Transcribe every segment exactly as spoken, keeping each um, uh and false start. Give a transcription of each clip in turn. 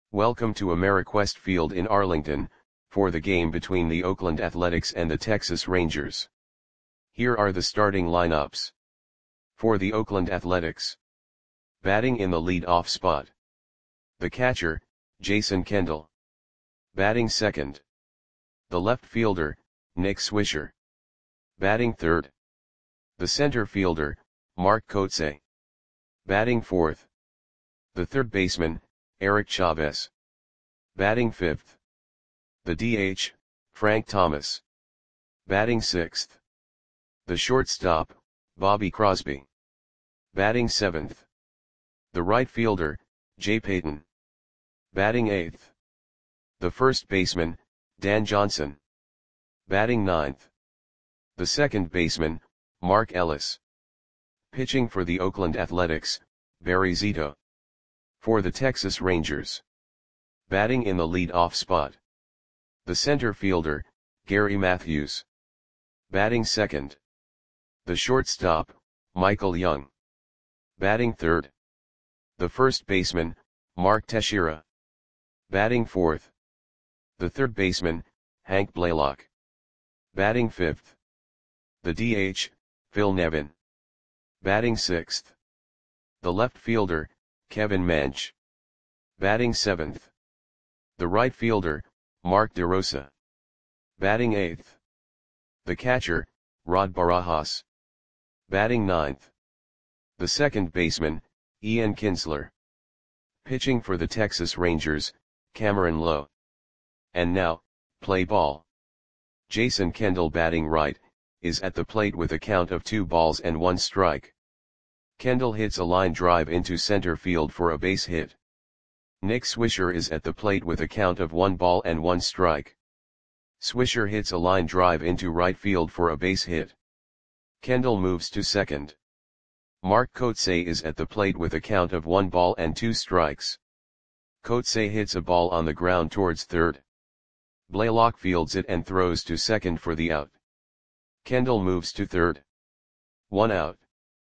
Welcome to Ameriquest Field in Arlington, for the game between the Oakland Athletics and the Texas Rangers. Here are the starting lineups. For the Oakland Athletics. Batting in the lead-off spot. The catcher, Jason Kendall. Batting second. The left fielder, Nick Swisher. Batting third. The center fielder, Mark Kotsay. Batting fourth. The third baseman, Eric Chavez. Batting fifth. The D H, Frank Thomas. Batting sixth. The shortstop, Bobby Crosby. Batting seventh. The right fielder, Jay Payton. Batting eighth. The first baseman, Dan Johnson. Batting ninth. The second baseman, Mark Ellis. Pitching for the Oakland Athletics, Barry Zito. For the Texas Rangers. Batting in the lead-off spot. The center fielder, Gary Matthews. Batting second. The shortstop, Michael Young. Batting third. The first baseman, Mark Teixeira. Batting fourth. The third baseman, Hank Blaylock. Batting fifth. The D H, Phil Nevin. Batting sixth. The left fielder, Kevin Manch. Batting seventh. The right fielder, Mark DeRosa. Batting eighth. The catcher, Rod Barajas. Batting ninth. The second baseman, Ian Kinsler. Pitching for the Texas Rangers, Cameron Lowe. And now, play ball. Jason Kendall batting right, is at the plate with a count of two balls and one strike. Kendall hits a line drive into center field for a base hit. Nick Swisher is at the plate with a count of one ball and one strike. Swisher hits a line drive into right field for a base hit. Kendall moves to second. Mark Kotsay is at the plate with a count of one ball and two strikes. Kotsay hits a ball on the ground towards third. Blaylock fields it and throws to second for the out. Kendall moves to third. One out.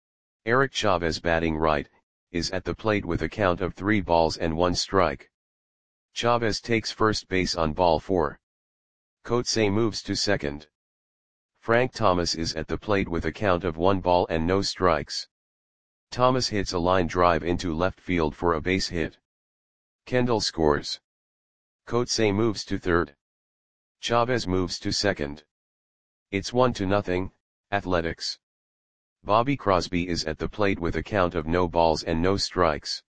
Eric Chavez batting right, is at the plate with a count of three balls and one strike. Chavez takes first base on ball four. Kotsay moves to second. Frank Thomas is at the plate with a count of one ball and no strikes. Thomas hits a line drive into left field for a base hit. Kendall scores. Kotsay moves to third. Chavez moves to second. It's one to nothing, Athletics. Bobby Crosby is at the plate with a count of no balls and no strikes.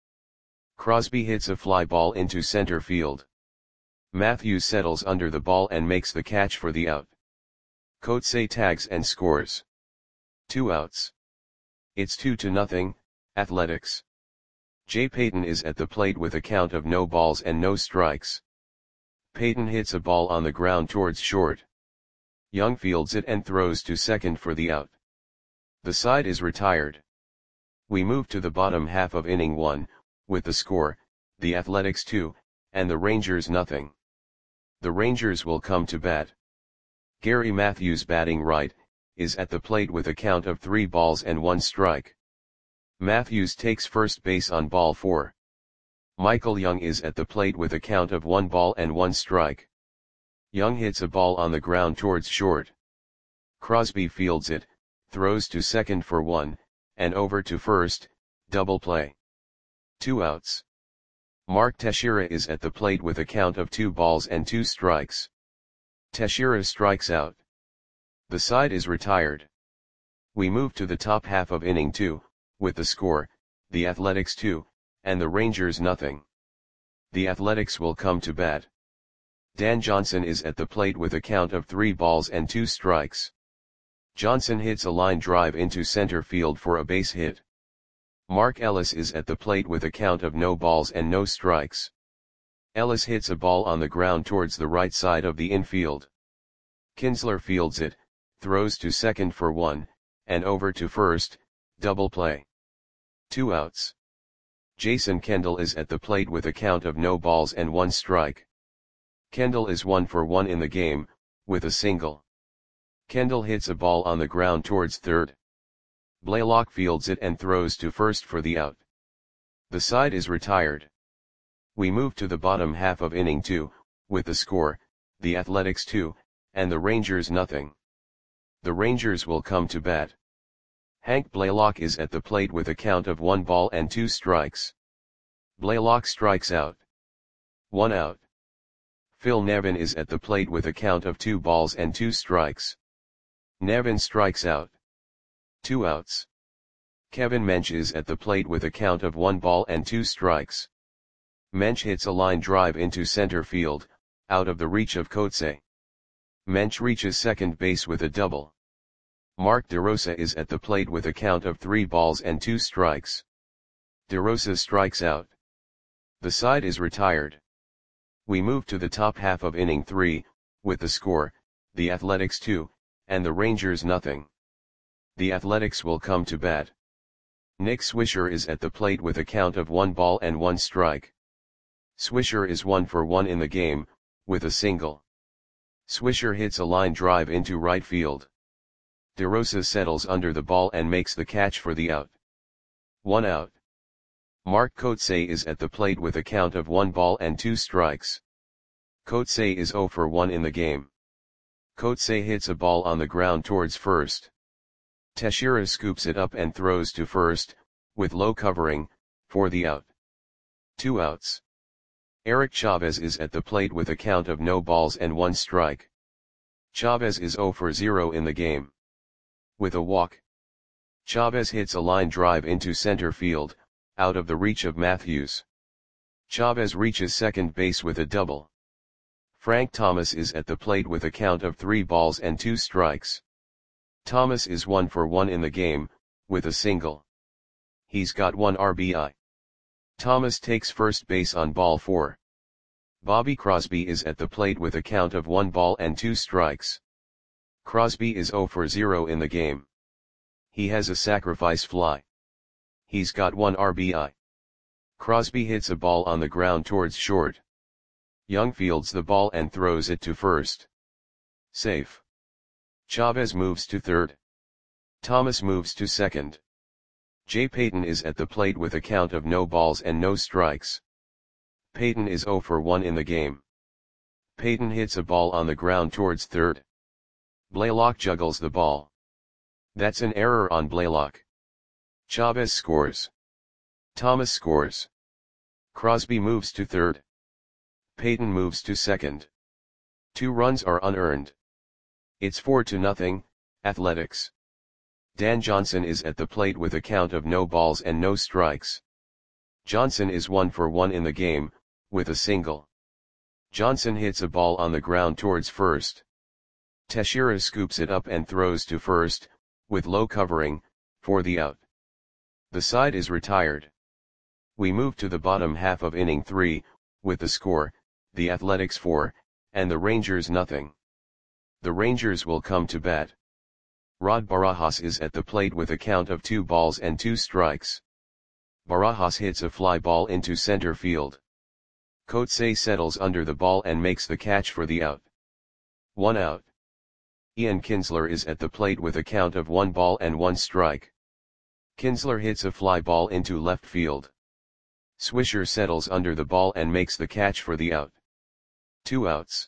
Crosby hits a fly ball into center field. Matthews settles under the ball and makes the catch for the out. Kotsay tags and scores. Two outs. It's two to nothing, Athletics. Jay Payton is at the plate with a count of no balls and no strikes. Payton hits a ball on the ground towards short. Young fields it and throws to second for the out. The side is retired. We move to the bottom half of inning one, with the score, the Athletics two, and the Rangers nothing. The Rangers will come to bat. Gary Matthews batting right, is at the plate with a count of three balls and one strike. Matthews takes first base on ball four. Michael Young is at the plate with a count of one ball and one strike. Young hits a ball on the ground towards short. Crosby fields it, throws to second for one, and over to first, double play. Two outs. Mark Teixeira is at the plate with a count of two balls and two strikes. Teixeira strikes out. The side is retired. We move to the top half of inning two, with the score, the Athletics two, and the Rangers nothing. The Athletics will come to bat. Dan Johnson is at the plate with a count of three balls and two strikes. Johnson hits a line drive into center field for a base hit. Mark Ellis is at the plate with a count of no balls and no strikes. Ellis hits a ball on the ground towards the right side of the infield. Kinsler fields it, throws to second for one, and over to first, double play. Two outs. Jason Kendall is at the plate with a count of no balls and one strike. Kendall is one for one in the game, with a single. Kendall hits a ball on the ground towards third. Blaylock fields it and throws to first for the out. The side is retired. We move to the bottom half of inning two, with the score, the Athletics two, and the Rangers nothing. The Rangers will come to bat. Hank Blaylock is at the plate with a count of one ball and two strikes. Blaylock strikes out. One out. Phil Nevin is at the plate with a count of two balls and two strikes. Nevin strikes out. Two outs. Kevin Mench is at the plate with a count of one ball and two strikes. Mench hits a line drive into center field, out of the reach of Coetzee. Mench reaches second base with a double. Mark DeRosa is at the plate with a count of three balls and two strikes. DeRosa strikes out. The side is retired. We move to the top half of inning three, with the score, the Athletics two, and the Rangers nothing. The Athletics will come to bat. Nick Swisher is at the plate with a count of one ball and one strike. Swisher is one for one in the game, with a single. Swisher hits a line drive into right field. DeRosa settles under the ball and makes the catch for the out. One out. Mark Coetzee is at the plate with a count of one ball and two strikes. Coetzee is zero for one in the game. Coetzee hits a ball on the ground towards first. Teixeira scoops it up and throws to first, with low covering, for the out. Two outs. Eric Chavez is at the plate with a count of no balls and one strike. Chavez is zero for zero in the game. With a walk. Chavez hits a line drive into center field, out of the reach of Matthews. Chavez reaches second base with a double. Frank Thomas is at the plate with a count of three balls and two strikes. Thomas is one for one in the game, with a single. He's got one R B I. Thomas takes first base on ball four. Bobby Crosby is at the plate with a count of one ball and two strikes. Crosby is zero for zero in the game. He has a sacrifice fly. He's got one R B I. Crosby hits a ball on the ground towards short. Young fields the ball and throws it to first. Safe. Chavez moves to third. Thomas moves to second. Jay Payton is at the plate with a count of no balls and no strikes. Payton is zero for one in the game. Payton hits a ball on the ground towards third. Blaylock juggles the ball. That's an error on Blaylock. Chavez scores. Thomas scores. Crosby moves to third. Payton moves to second. Two runs are unearned. It's four to nothing, Athletics. Dan Johnson is at the plate with a count of no balls and no strikes. Johnson is one for one in the game, with a single. Johnson hits a ball on the ground towards first. Teixeira scoops it up and throws to first, with low covering, for the out. The side is retired. We move to the bottom half of inning three, with the score, the Athletics four, and the Rangers nothing. The Rangers will come to bat. Rod Barajas is at the plate with a count of two balls and two strikes. Barajas hits a fly ball into center field. Coetzee settles under the ball and makes the catch for the out. One out. Ian Kinsler is at the plate with a count of one ball and one strike. Kinsler hits a fly ball into left field. Swisher settles under the ball and makes the catch for the out. Two outs.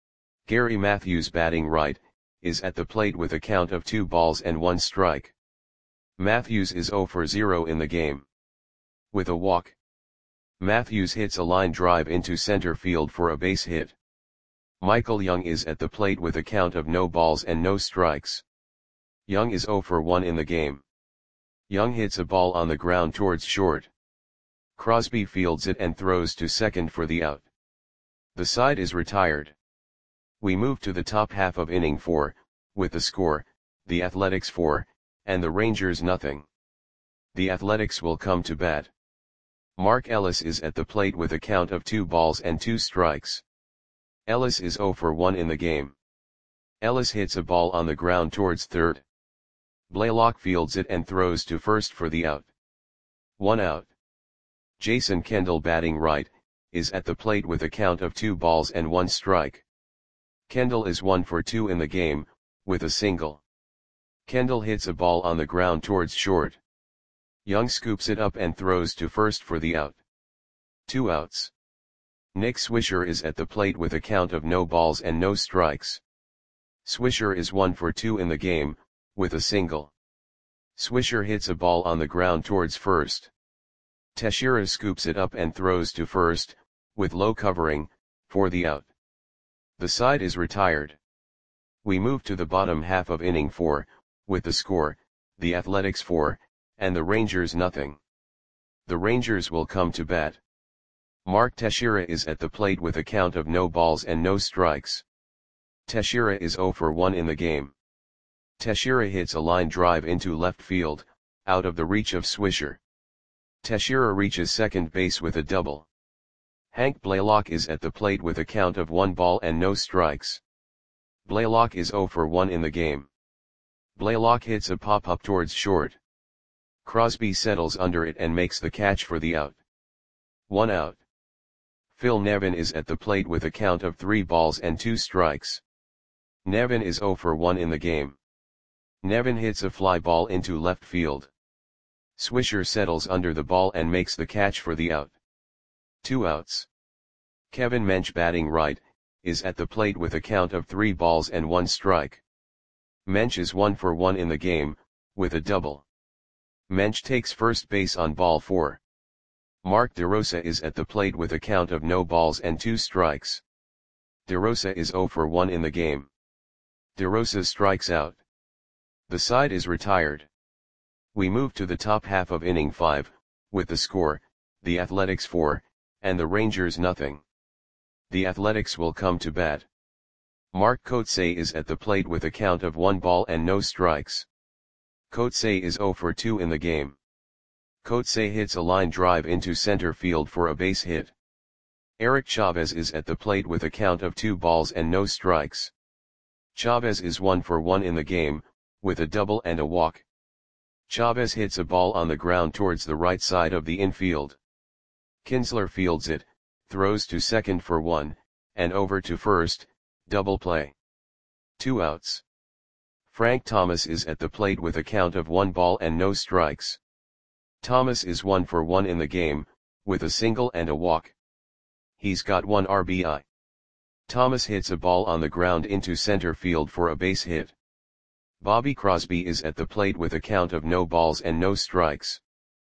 Gary Matthews, batting right, is at the plate with a count of two balls and one strike. Matthews is zero for zero in the game. With a walk. Matthews hits a line drive into center field for a base hit. Michael Young is at the plate with a count of no balls and no strikes. Young is zero for one in the game. Young hits a ball on the ground towards short. Crosby fields it and throws to second for the out. The side is retired. We move to the top half of inning four, with the score, the Athletics four, and the Rangers nothing. The Athletics will come to bat. Mark Ellis is at the plate with a count of two balls and two strikes. Ellis is zero for one in the game. Ellis hits a ball on the ground towards third. Blaylock fields it and throws to first for the out. One out. Jason Kendall, batting right, is at the plate with a count of two balls and one strike. Kendall is one for two in the game, with a single. Kendall hits a ball on the ground towards short. Young scoops it up and throws to first for the out. Two outs. Nick Swisher is at the plate with a count of no balls and no strikes. Swisher is one for two in the game, with a single. Swisher hits a ball on the ground towards first. Teixeira scoops it up and throws to first, with low covering, for the out. The side is retired. We move to the bottom half of inning four, with the score, the Athletics four, and the Rangers nothing. The Rangers will come to bat. Mark Teixeira is at the plate with a count of no balls and no strikes. Teixeira is zero for one in the game. Teixeira hits a line drive into left field, out of the reach of Swisher. Teixeira reaches second base with a double. Hank Blaylock is at the plate with a count of one ball and no strikes. Blaylock is zero for one in the game. Blaylock hits a pop-up towards short. Crosby settles under it and makes the catch for the out. One out. Phil Nevin is at the plate with a count of three balls and two strikes. Nevin is zero for one in the game. Nevin hits a fly ball into left field. Swisher settles under the ball and makes the catch for the out. Two outs. Kevin Mench, batting right, is at the plate with a count of three balls and one strike. Mench is one for one in the game, with a double. Mench takes first base on ball four. Mark DeRosa is at the plate with a count of no balls and two strikes. DeRosa is zero for one in the game. DeRosa strikes out. The side is retired. We move to the top half of inning five, with the score, the Athletics four, and the Rangers nothing. The Athletics will come to bat. Mark Kotsay is at the plate with a count of one ball and no strikes. Kotsay is zero for two in the game. Kotsay hits a line drive into center field for a base hit. Eric Chavez is at the plate with a count of two balls and no strikes. Chavez is one for one in the game, with a double and a walk. Chavez hits a ball on the ground towards the right side of the infield. Kinsler fields it, throws to second for one, and over to first, double play. Two outs. Frank Thomas is at the plate with a count of one ball and no strikes. Thomas is one for one in the game, with a single and a walk. He's got one R B I. Thomas hits a ball on the ground into center field for a base hit. Bobby Crosby is at the plate with a count of no balls and no strikes.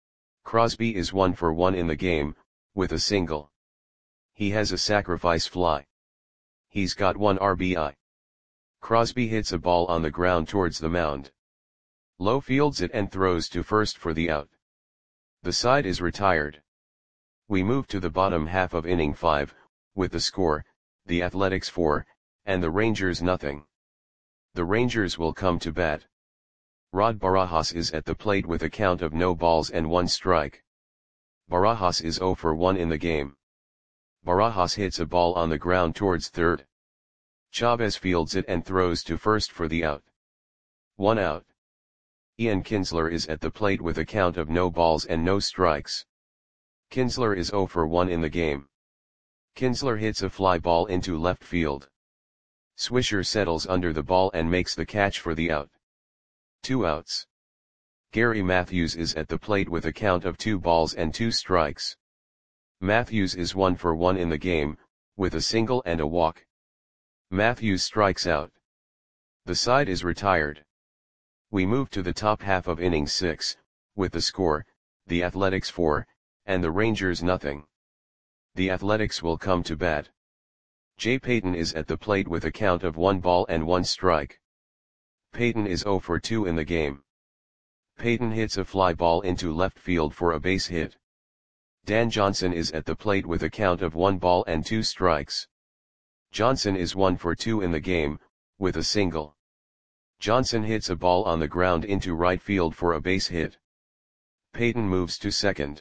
Crosby is one for one in the game, with a single. He has a sacrifice fly. He's got one R B I. Crosby hits a ball on the ground towards the mound. Lowe fields it and throws to first for the out. The side is retired. We move to the bottom half of inning five, with the score, the Athletics four, and the Rangers nothing. The Rangers will come to bat. Rod Barajas is at the plate with a count of no balls and one strike. Barajas is zero for one in the game. Barajas hits a ball on the ground towards third. Chavez fields it and throws to first for the out. One out. Ian Kinsler is at the plate with a count of no balls and no strikes. Kinsler is zero for one in the game. Kinsler hits a fly ball into left field. Swisher settles under the ball and makes the catch for the out. Two outs. Gary Matthews is at the plate with a count of two balls and two strikes. Matthews is one for one in the game, with a single and a walk. Matthews strikes out. The side is retired. We move to the top half of inning six, with the score, the Athletics four, and the Rangers nothing. The Athletics will come to bat. Jay Payton is at the plate with a count of one ball and one strike. Payton is zero for two in the game. Payton hits a fly ball into left field for a base hit. Dan Johnson is at the plate with a count of one ball and two strikes. Johnson is one for two in the game, with a single. Johnson hits a ball on the ground into right field for a base hit. Payton moves to second.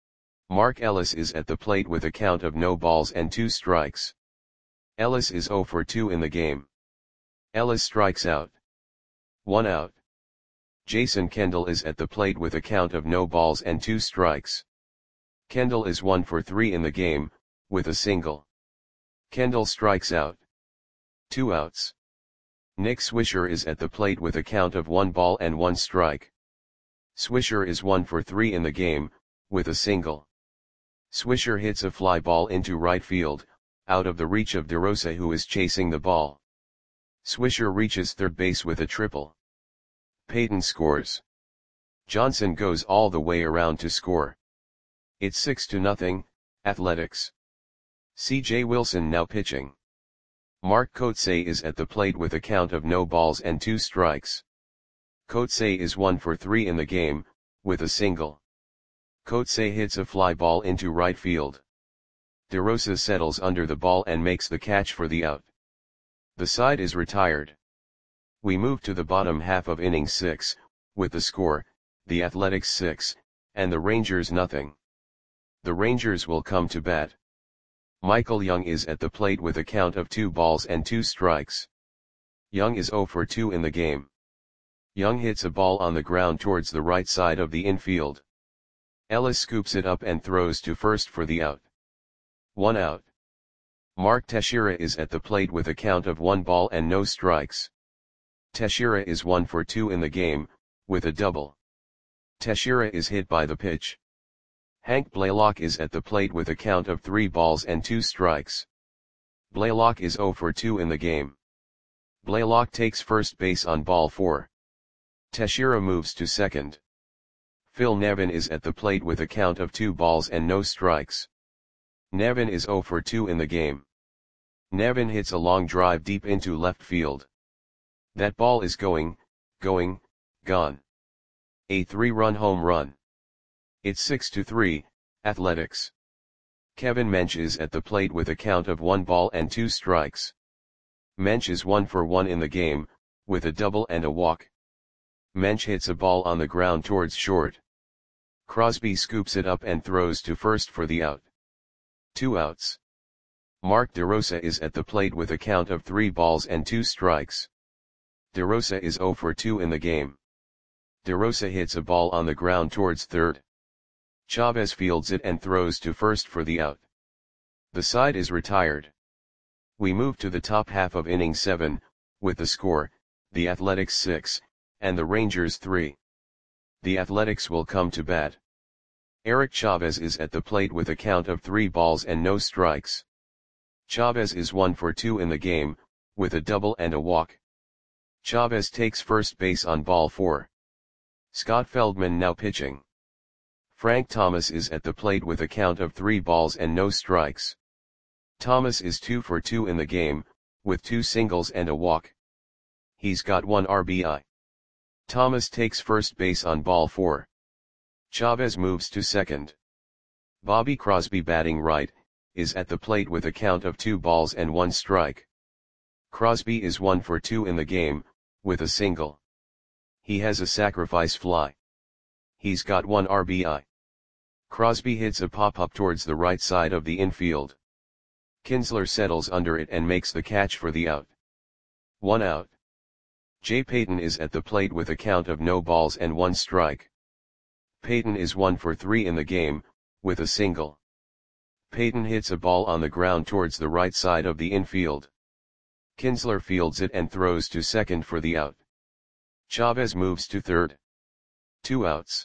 Mark Ellis is at the plate with a count of no balls and two strikes. Ellis is zero for two in the game. Ellis strikes out. One out. Jason Kendall is at the plate with a count of no balls and two strikes. Kendall is one for three in the game, with a single. Kendall strikes out. Two outs. Nick Swisher is at the plate with a count of one ball and one strike. Swisher is one for three in the game, with a single. Swisher hits a fly ball into right field, out of the reach of DeRosa, who is chasing the ball. Swisher reaches third base with a triple. Payton scores. Johnson goes all the way around to score. It's six to nothing, Athletics. C J Wilson now pitching. Mark Kotsay is at the plate with a count of no balls and two strikes. Kotsay is one for three in the game, with a single. Kotsay hits a fly ball into right field. DeRosa settles under the ball and makes the catch for the out. The side is retired. We move to the bottom half of inning six, with the score, the Athletics six, and the Rangers nothing. The Rangers will come to bat. Michael Young is at the plate with a count of two balls and two strikes. Young is zero for two in the game. Young hits a ball on the ground towards the right side of the infield. Ellis scoops it up and throws to first for the out. One out. Mark Teixeira is at the plate with a count of one ball and no strikes. Teixeira is one for two in the game, with a double. Teixeira is hit by the pitch. Hank Blaylock is at the plate with a count of three balls and two strikes. Blaylock is zero for two in the game. Blaylock takes first base on ball four. Teixeira moves to second. Phil Nevin is at the plate with a count of two balls and no strikes. Nevin is zero for two in the game. Nevin hits a long drive deep into left field. That ball is going, going, gone. A three-run home run. It's six to three, Athletics. Kevin Mench is at the plate with a count of one ball and two strikes. Mench is one for one in the game, with a double and a walk. Mench hits a ball on the ground towards short. Crosby scoops it up and throws to first for the out. Two outs. Mark DeRosa is at the plate with a count of three balls and two strikes. DeRosa is zero for two in the game. DeRosa hits a ball on the ground towards third. Chavez fields it and throws to first for the out. The side is retired. We move to the top half of inning seven, with the score, the Athletics six, and the Rangers three. The Athletics will come to bat. Eric Chavez is at the plate with a count of three balls and no strikes. Chavez is one for two in the game, with a double and a walk. Chavez takes first base on ball four. Scott Feldman now pitching. Frank Thomas is at the plate with a count of three balls and no strikes. Thomas is two for two in the game, with two singles and a walk. He's got one R B I. Thomas takes first base on ball four. Chavez moves to second. Bobby Crosby, batting right, is at the plate with a count of two balls and one strike. Crosby is one for two in the game, with a single. He has a sacrifice fly. He's got one R B I. Crosby hits a pop-up towards the right side of the infield. Kinsler settles under it and makes the catch for the out. One out. Jay Payton is at the plate with a count of no balls and one strike. Payton is one for three in the game, with a single. Payton hits a ball on the ground towards the right side of the infield. Kinsler fields it and throws to second for the out. Chavez moves to third. Two outs.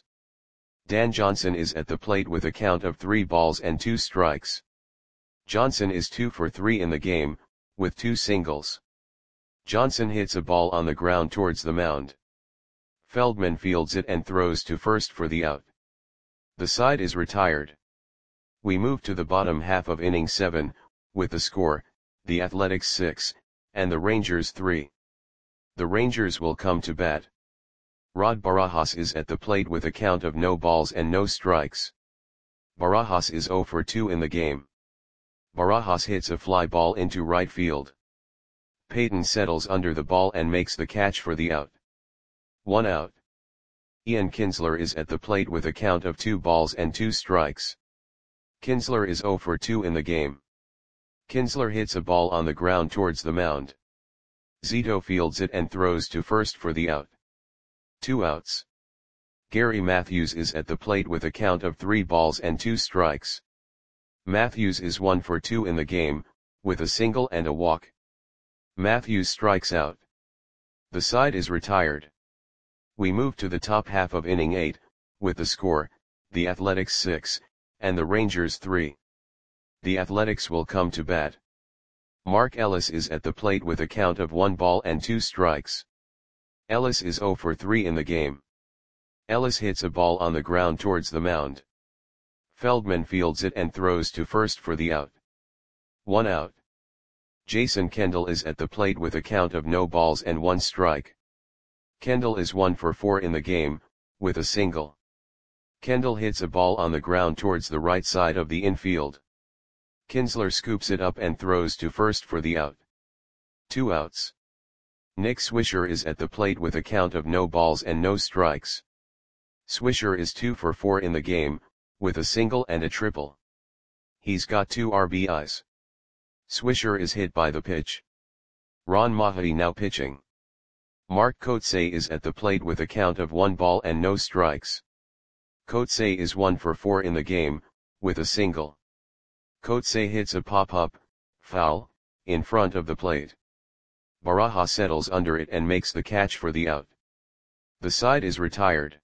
Dan Johnson is at the plate with a count of three balls and two strikes. Johnson is two for three in the game, with two singles. Johnson hits a ball on the ground towards the mound. Feldman fields it and throws to first for the out. The side is retired. We move to the bottom half of inning seven, with the score, the Athletics six, and the Rangers three. The Rangers will come to bat. Rod Barajas is at the plate with a count of no balls and no strikes. Barajas is zero for two in the game. Barajas hits a fly ball into right field. Payton settles under the ball and makes the catch for the out. One out. Ian Kinsler is at the plate with a count of two balls and two strikes. Kinsler is zero for two in the game. Kinsler hits a ball on the ground towards the mound. Zito fields it and throws to first for the out. Two outs. Gary Matthews is at the plate with a count of three balls and two strikes. Matthews is one for two in the game, with a single and a walk. Matthews strikes out. The side is retired. We move to the top half of inning eight, with the score, the Athletics six, and the Rangers three. The Athletics will come to bat. Mark Ellis is at the plate with a count of one ball and two strikes. Ellis is zero for three in the game. Ellis hits a ball on the ground towards the mound. Feldman fields it and throws to first for the out. One out. Jason Kendall is at the plate with a count of no balls and one strike. Kendall is one for four in the game, with a single. Kendall hits a ball on the ground towards the right side of the infield. Kinsler scoops it up and throws to first for the out. Two outs. Nick Swisher is at the plate with a count of no balls and no strikes. Swisher is two for four in the game, with a single and a triple. He's got two R B Is. Swisher is hit by the pitch. Ron Mahaty now pitching. Mark Kotsay is at the plate with a count of one ball and no strikes. Kotsay is one for four in the game, with a single. Kotsay hits a pop-up, foul, in front of the plate. Barajas settles under it and makes the catch for the out. The side is retired.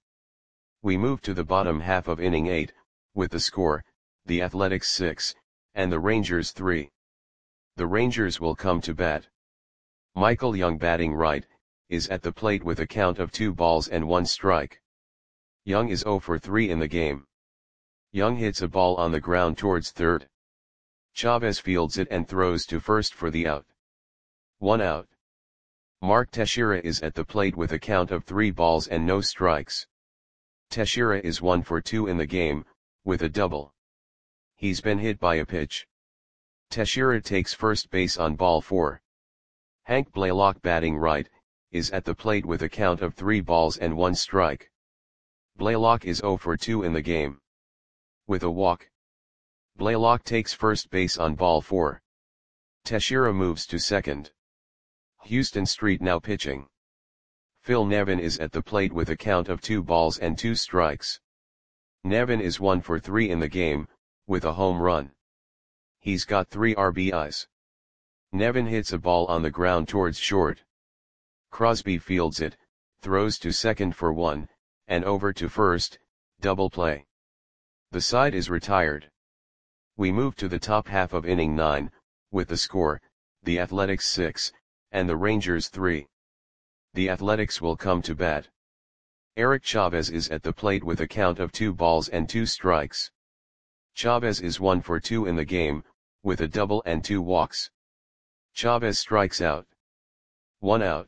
We move to the bottom half of inning eight, with the score, the Athletics six, and the Rangers three. The Rangers will come to bat. Michael Young batting right, is at the plate with a count of two balls and one strike. Young is zero for three in the game. Young hits a ball on the ground towards third. Chavez fields it and throws to first for the out. One out. Mark Teixeira is at the plate with a count of three balls and no strikes. Teixeira is one for two in the game, with a double. He's been hit by a pitch. Teixeira takes first base on ball four. Hank Blaylock batting right, is at the plate with a count of three balls and one strike. Blaylock is zero for two in the game. With a walk. Blaylock takes first base on ball four. Teixeira moves to second. Houston Street now pitching. Phil Nevin is at the plate with a count of two balls and two strikes. Nevin is one for three in the game, with a home run. He's got three R B Is. Nevin hits a ball on the ground towards short. Crosby fields it, throws to second for one, and over to first, double play. The side is retired. We move to the top half of inning nine, with the score, the Athletics six, and the Rangers three. The Athletics will come to bat. Eric Chavez is at the plate with a count of two balls and two strikes. Chavez is one for two in the game, with a double and two walks. Chavez strikes out. One out.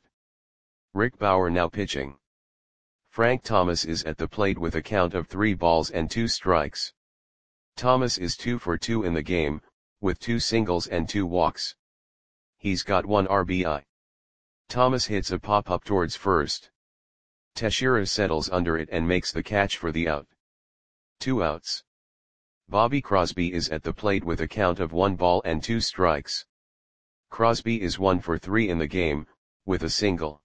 Rick Bauer now pitching. Frank Thomas is at the plate with a count of three balls and two strikes. Thomas is two for two in the game, with two singles and two walks. He's got one R B I. Thomas hits a pop-up towards first. Teixeira settles under it and makes the catch for the out. Two outs. Bobby Crosby is at the plate with a count of one ball and two strikes. Crosby is one for three in the game, with a single.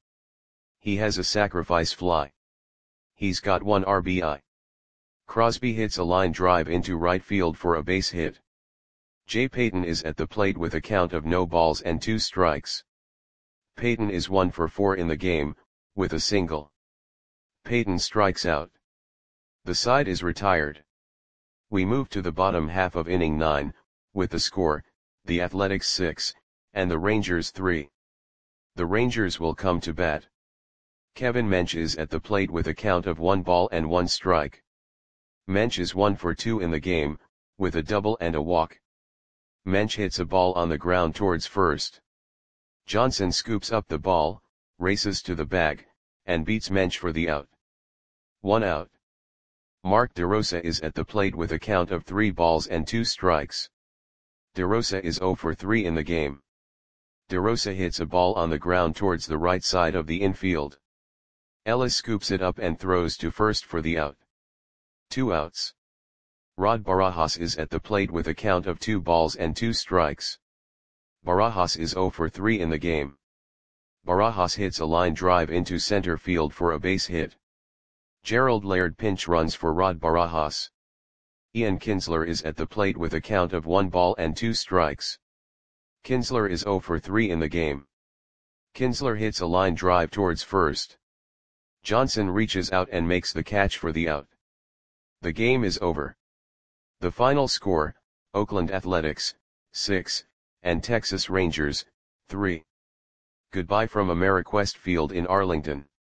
He has a sacrifice fly. He's got one R B I. Crosby hits a line drive into right field for a base hit. Jay Payton is at the plate with a count of no balls and two strikes. Payton is one for four in the game, with a single. Payton strikes out. The side is retired. We move to the bottom half of inning nine, with the score, the Athletics six, and the Rangers three. The Rangers will come to bat. Kevin Mench is at the plate with a count of one ball and one strike. Mench is one for two in the game, with a double and a walk. Mench hits a ball on the ground towards first. Johnson scoops up the ball, races to the bag, and beats Mench for the out. One out. Mark DeRosa is at the plate with a count of three balls and two strikes. DeRosa is zero for three in the game. DeRosa hits a ball on the ground towards the right side of the infield. Ellis scoops it up and throws to first for the out. Two outs. Rod Barajas is at the plate with a count of two balls and two strikes. Barajas is zero for three in the game. Barajas hits a line drive into center field for a base hit. Gerald Laird pinch runs for Rod Barajas. Ian Kinsler is at the plate with a count of one ball and two strikes. Kinsler is zero for three in the game. Kinsler hits a line drive towards first. Johnson reaches out and makes the catch for the out. The game is over. The final score, Oakland Athletics, six, and Texas Rangers, three. Goodbye from AmeriQuest Field in Arlington.